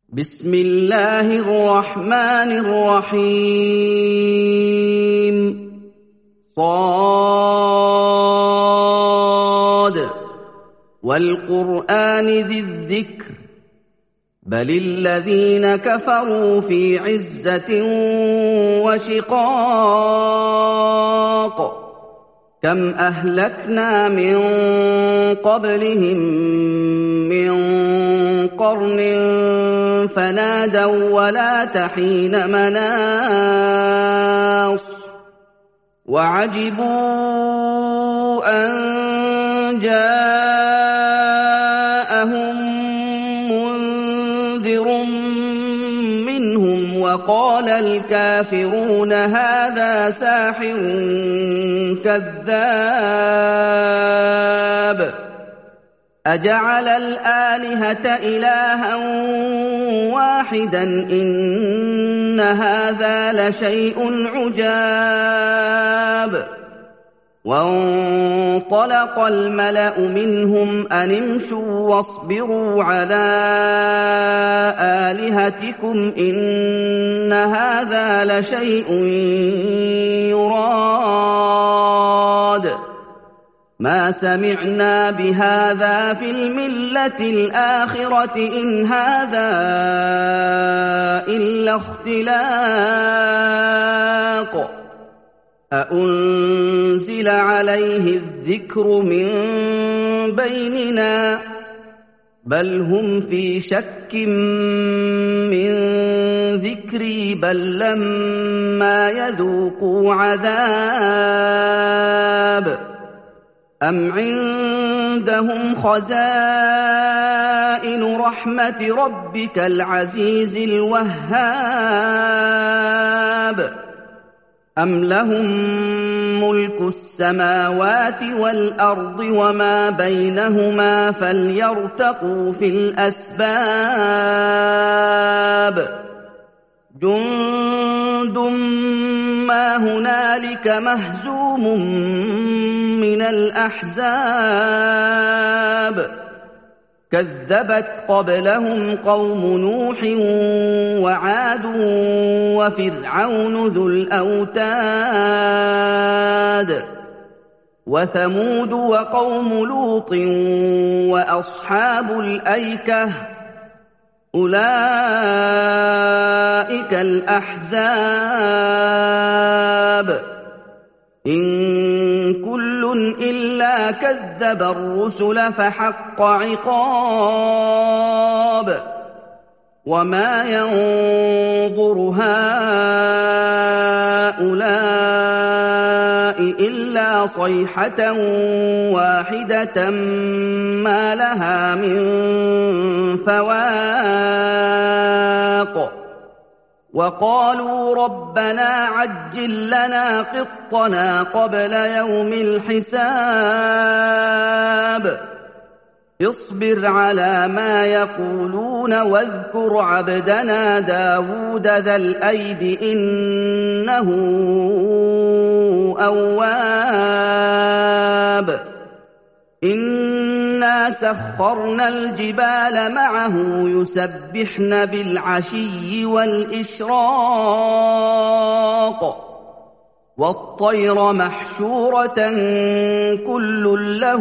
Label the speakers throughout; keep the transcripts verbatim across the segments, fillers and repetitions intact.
Speaker 1: بسم الله الرحمن الرحيم صاد والقرآن ذي الذكر بل الذين كفروا في عزة وشقاق كم أهلكنا من قبلهم من قرن فنادوا ولا تحين مناص وعجبوا أن جاءهم منذر منهم وقال الكافرون هذا ساحر كذاب أجعل الآلهة إلها واحدا إن هذا لشيء عجاب وانطلق الملأ منهم أن امشوا واصبروا على آلهتكم إن هذا لشيء يراد ما سمعنا بهذا في الملة الآخرة إن هذا إلا اختلاق أأنزل عليه الذكر من بيننا بل هم في شك من ذكري بل لما يذوقوا عذاب أم عندهم خزائن رحمة ربك العزيز الوهاب أم لهم ملك السماوات والأرض وما بينهما فليرتقوا في الأسباب جند ما هنالك مهزوم من الأحزاب كذبت قبلهم قوم نوح وعاد وفرعون ذو الأوتاد وثمود وقوم لوط وأصحاب الأيكة أولئك الأحزاب إن كل إلا كذب الرسل فحق عقاب وما ينظر هؤلاء إلا صيحة واحدة ما لها من فواق وقالوا ربنا عجل لنا قطنا قبل يوم الحساب اصبر على ما يقولون واذكر عبدنا داود ذا الأيد إنه أواب إنا سخرنا الجبال معه يسبحن بالعشي والإشراق والطير محشورة كل له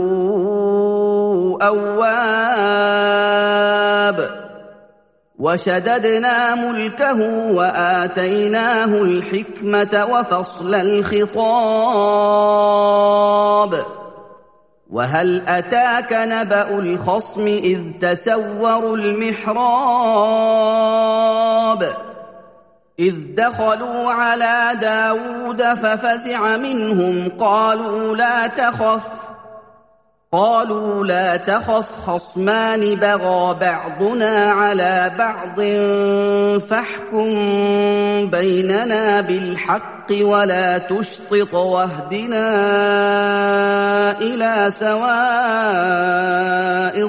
Speaker 1: أواب وشددنا ملكه وآتيناه الحكمة وفصل الخطاب وهل أتاك نبأ الخصم إذ تسوروا المحراب إذ دخلوا على داود ففزع منهم قالوا لا تخف قالوا لا تخف خصمان بغى بعضنا على بعض فاحكم بيننا بالحق ولا تشطط واهدنا إلى سواء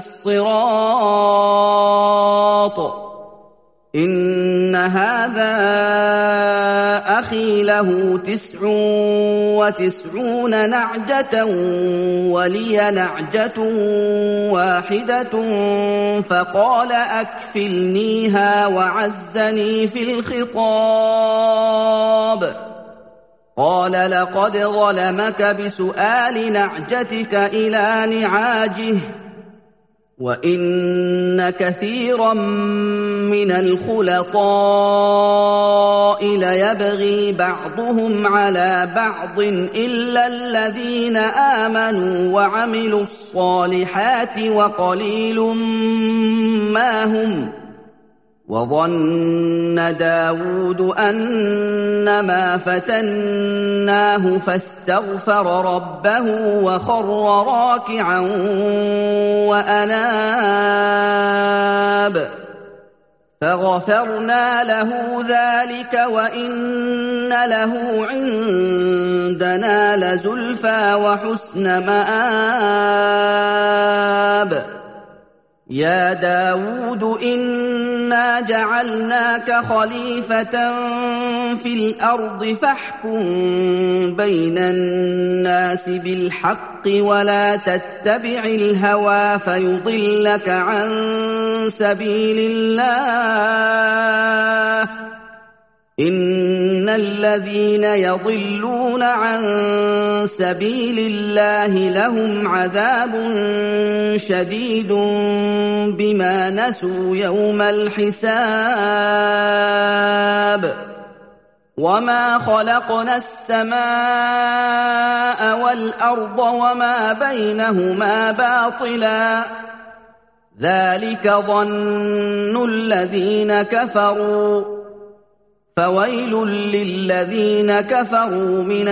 Speaker 1: الصراط إن هذا أخي له تسع وتسعون نعجة ولي نعجة واحدة فقال أكفلنيها وعزني في الخطاب قال لقد ظلمك بسؤال نعجتك إلى نعاجه وإن كثيرا من الخلطاء ليبغي بعضهم على بعض إلا الذين آمنوا وعملوا الصالحات وقليل ما هم وظن داود أنما فتناه فاستغفر ربه وخر راكعا وأناب فغفرنا له ذلك وإن له عندنا لزلفى وحسن مآب يا داود إنا جعلناك خليفة في الأرض فاحكم بين الناس بالحق ولا تتبع الهوى فيضلك عن سبيل الله إن الذين يضلون عن سبيل الله لهم عذاب شديد بما نسوا يوم الحساب وما خلقنا السماء والأرض وما بينهما باطلا ذلك ظن الذين كفروا فويل للذين كفروا من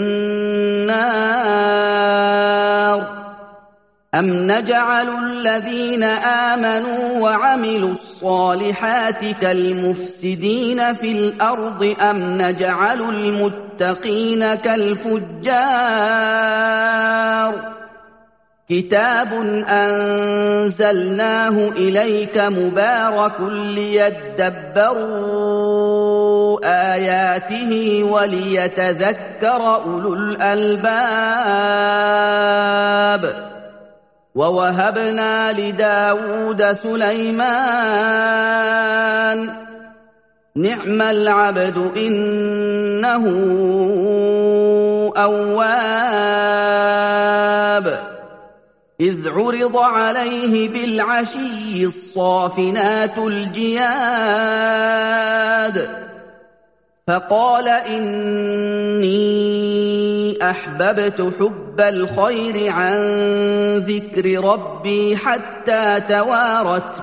Speaker 1: النار أم نجعل الذين آمنوا وعملوا الصالحات كالمفسدين في الأرض أم نجعل المتقين كالفجار كتاب أنزلناه إليك مبارك ليدبروا آياته وليتذكر أولو الألباب ووهبنا لداود سليمان نعم العبد إنه أواب إذ عرض عليه بالعشي الصافنات الجياد فقال إني أحببت حب الخير عن ذكر ربي حتى توارت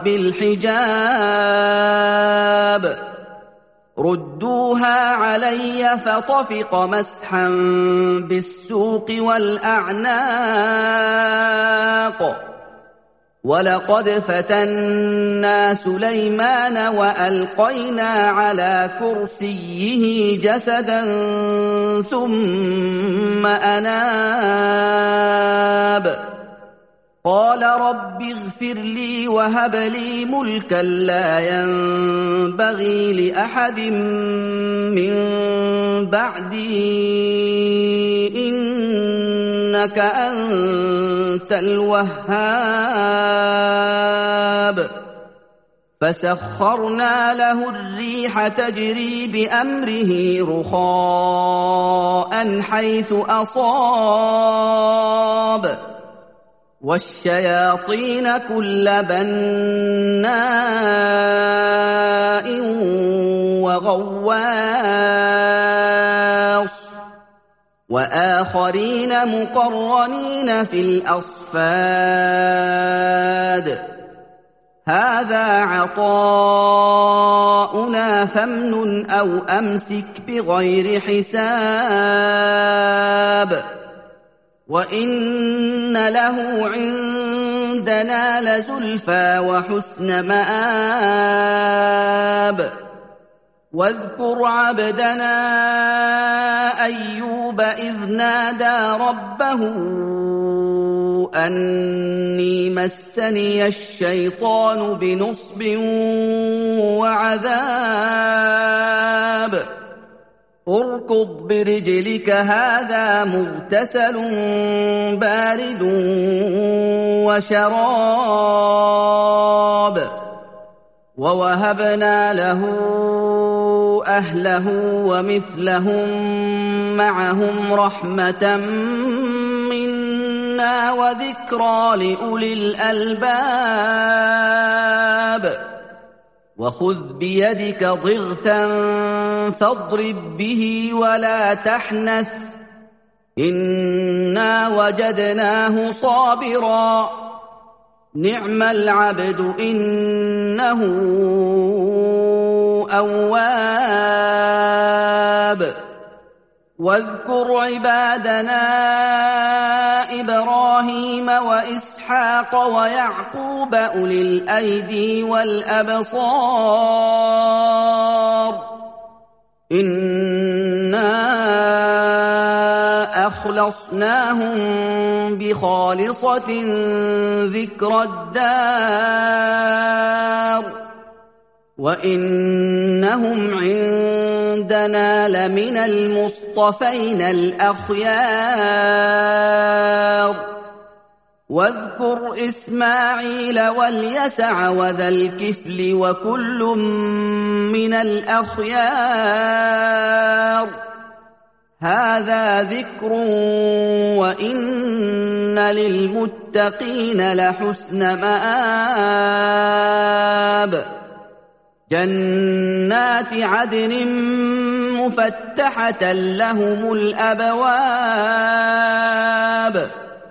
Speaker 1: بالحجاب ردوها علي فطفق مسحا بالسوق والأعناق ولقد فتنا سليمان وألقينا على كرسيه جسدا ثم أناب قال رب اغفر لي وهب لي ملكا لا ينبغي لأحد من بعدي إنك أنت الوهاب فسخرنا له الريح تجري بأمره رخاء حيث أصاب والشياطين كل بناء وغواص وآخرين مقرنين في الأصفاد هذا عطاؤنا فامنن أو أمسك بغير حساب وإن له عندنا لزلفى وحسن مآب واذكر عبدنا أيوب إذ نادى ربه أني مسني الشيطان بنصب وعذاب اركض برجلك هذا مغتسل بارد وشراب ووهبنا له أهله ومثلهم معهم رحمة منا وذكرى لأولي الألباب وخذ بيدك ضغثا فاضرب به ولا تحنث إنا وجدناه صابرا نعم العبد إنه أواب واذكر عبادنا إبراهيم وإسحاق ويعقوب أولي الأيدي والأبصار إنا أخلصناهم بخالصة ذكر الدار وإنهم عندنا لمن المصطفين الأخيار واذكر إسماعيل واليسع وذا الكفل وكل من الأخيار هذا ذكر وإن للمتقين لحسن مآب جنات عدن مفتحة لهم الأبواب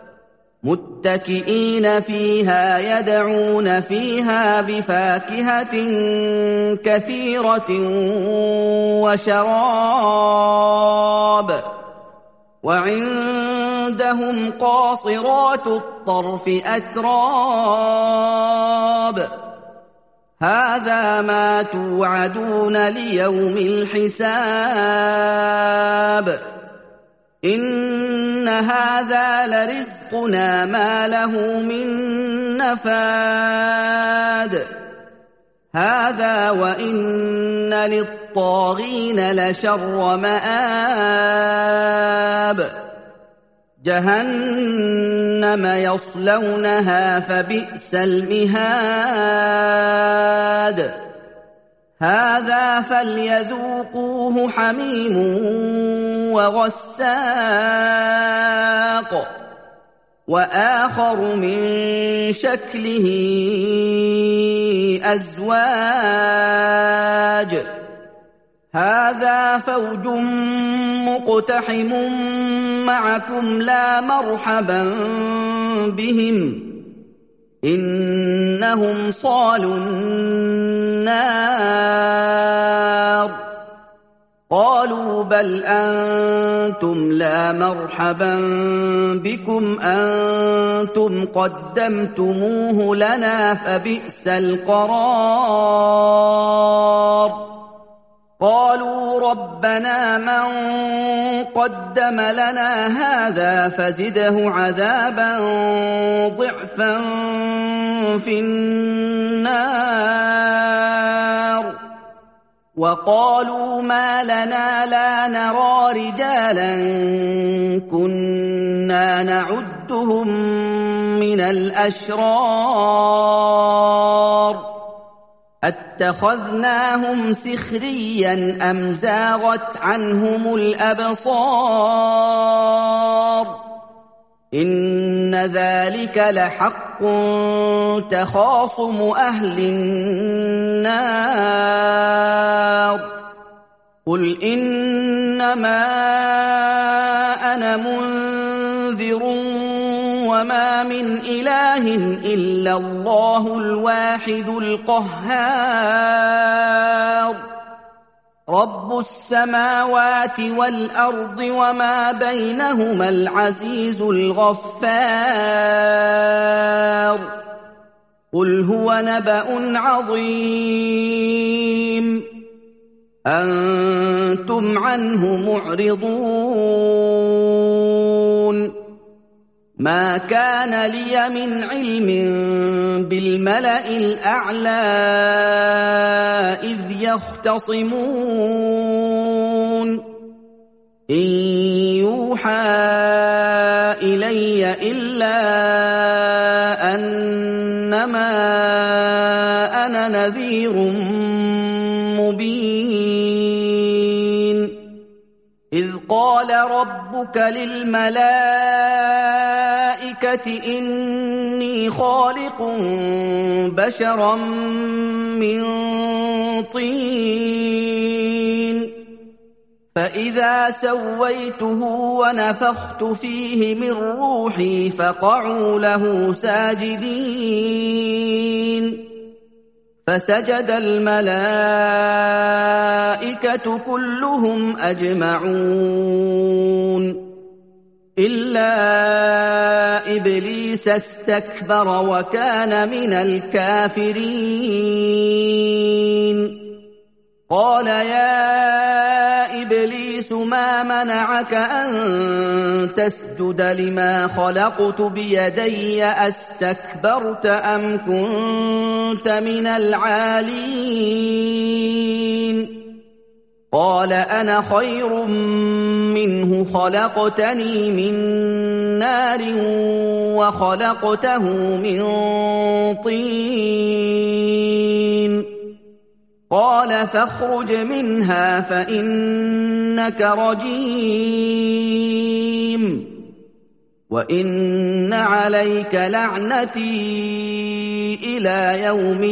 Speaker 1: متكئين فيها يدعون فيها بفاكهة كثيرة وشراب وعندهم قاصرات الطرف أتراب هذا ما توعدون ليوم الحساب إن هذا لرزقنا ما له من نفاد هذا وإن للطاغين لشر مآب جهنم يصلونها فبئس المهاد هذا فليذوقوه حميم وغساق وآخر من شكله أزواج هذا فوج مقتحم معكم لا مرحبا بهم إنهم صالوا النار قالوا بل أنتم لا مرحبا بكم أنتم قدمتموه لنا فبئس القرار قالوا ربنا من قدم لنا هذا فزده عذابا ضعفا في النار وقالوا ما لنا لا نرى رجالا كنا نعدهم من الأشرار أتخذناهم سخريا أم زاغت عنهم الأبصار إن ذلك لحق تخاصم أهل النار قل إنما أنا منذر وما من إله إلا الله الواحد القهار رب السماوات والأرض وما بينهما العزيز الغفار قل هو نبأ عظيم أنتم عنه معرضون ما كان لي من علم بالملأ الأعلى إذ يختصمون إن يوحى إلي إلا أنما أنا نذير مبين إذ قال ربك للملائكة إني خالق بشرا من طين فإذا سويته ونفخت فيه من روحي فقعوا له ساجدين فسجد الملائكة كلهم أجمعون إلا إبليس استكبر وكان من الكافرين قال يا إبليس ما منعك أن تسجد لما خلقت بيدي أستكبرت أم كنت من العالين قال أنا خير منه خلقتني من نار وخلقته من طين قال فاخرج منها فإنك رجيم وإن عليك لعنتي إلى يوم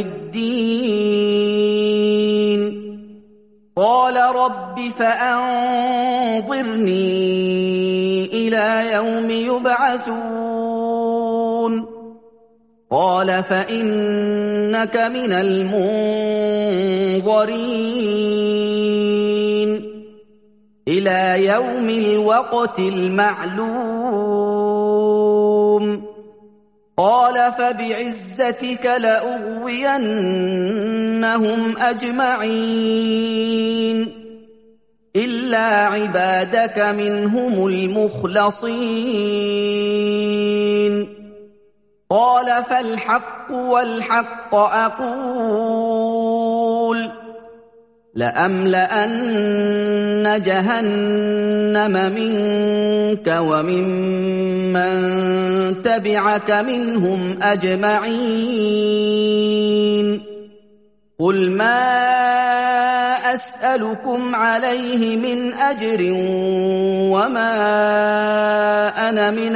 Speaker 1: الدين قال رب فأنظرني إلى يوم يبعثون قال فإنك من المنظرين إلى يوم الوقت المعلوم قال فبعزتك لأغوينهم أجمعين إلا عبادك منهم المخلصين قال فالحق والحق أقول لأملأن جهنم منك وممن تبعك منهم أجمعين قل ما أسألكم عليه من أجر وما أنا من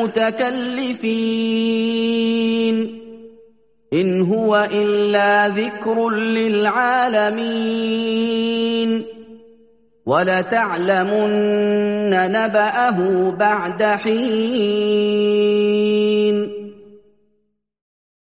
Speaker 1: المتكلفين إن هو إلا ذكر للعالمين ولتعلمن نبأه بعد حين